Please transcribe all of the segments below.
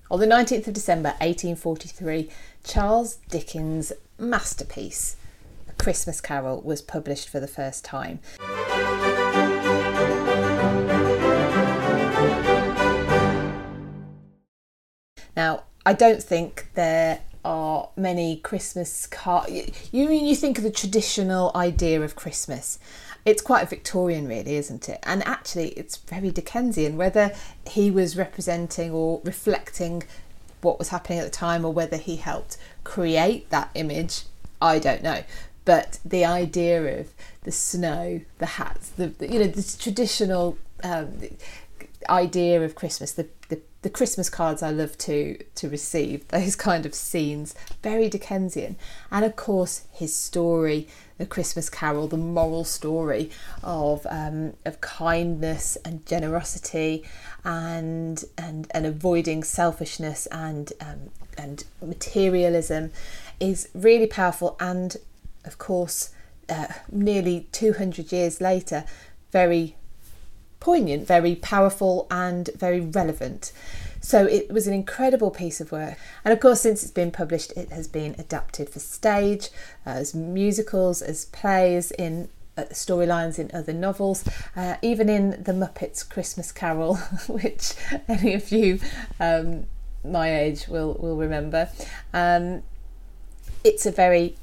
On the 19th of December 1843, Charles Dickens' masterpiece, A Christmas Carol, was published for the first time. Now, I don't think there are many Christmas cards. You think of the traditional idea of Christmas. It's quite Victorian, really, isn't it? And actually, it's very Dickensian. Whether he was representing or reflecting what was happening at the time, or whether he helped create that image, I don't know. But the idea of the snow, the hats, the traditional idea of Christmas, the Christmas cards I love to receive, those kind of scenes, very Dickensian. And of course his story, The Christmas Carol, the moral story of kindness and generosity and avoiding selfishness and materialism, is really powerful, and of course nearly 200 years later, very poignant, very powerful and very relevant. So it was an incredible piece of work. And of course, since it's been published, it has been adapted for stage, as musicals, as plays, in storylines in other novels, even in The Muppets Christmas Carol, which any of you my age will remember. It's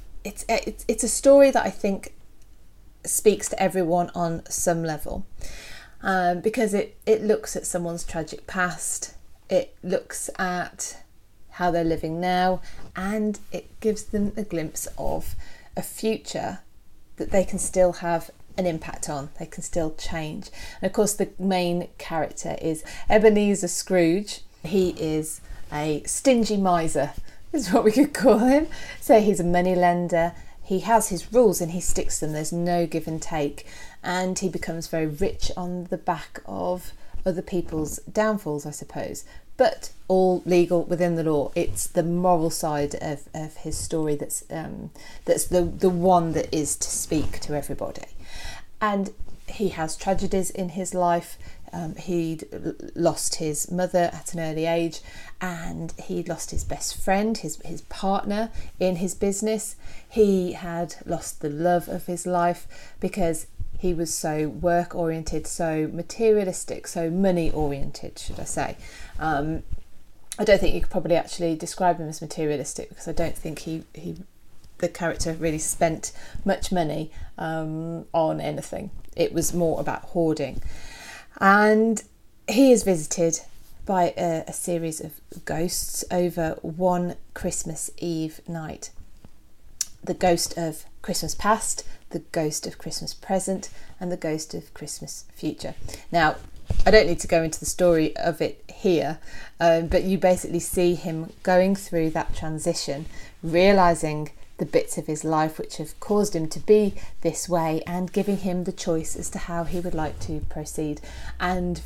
a story that I think speaks to everyone on some level. Because it looks at someone's tragic past, it looks at how they're living now, and it gives them a glimpse of a future that they can still have an impact on, they can still change. And of course the main character is Ebenezer Scrooge. He is a stingy miser, is what we could call him. So he's a moneylender. He has his rules and he sticks to them. There's no give and take. And he becomes very rich on the back of other people's downfalls, I suppose. But all legal within the law. It's the moral side of his story that's the one that is to speak to everybody. And he has tragedies in his life. He'd lost his mother at an early age, and he'd lost his best friend, his partner in his business. He had lost the love of his life because he was so work oriented, so materialistic, so money oriented, should I say. I don't think you could probably actually describe him as materialistic, because I don't think the character really spent much money on anything. It was more about hoarding. And he is visited by a series of ghosts over one Christmas Eve night. The ghost of Christmas past, the ghost of Christmas present, and the ghost of Christmas future. Now, I don't need to go into the story of it here, but you basically see him going through that transition, realising the bits of his life which have caused him to be this way, and giving him the choice as to how he would like to proceed. And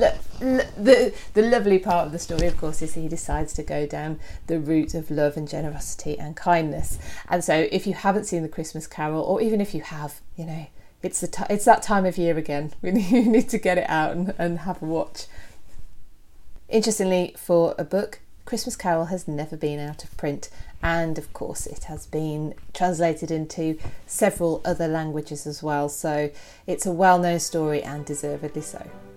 the lovely part of the story, of course, is he decides to go down the route of love and generosity and kindness. And so if you haven't seen The Christmas Carol, or even if you have, it's that time of year again. You need to get it out and have a watch. Interestingly, for a book, Christmas Carol has never been out of print, and of course it has been translated into several other languages as well, so it's a well-known story, and deservedly so.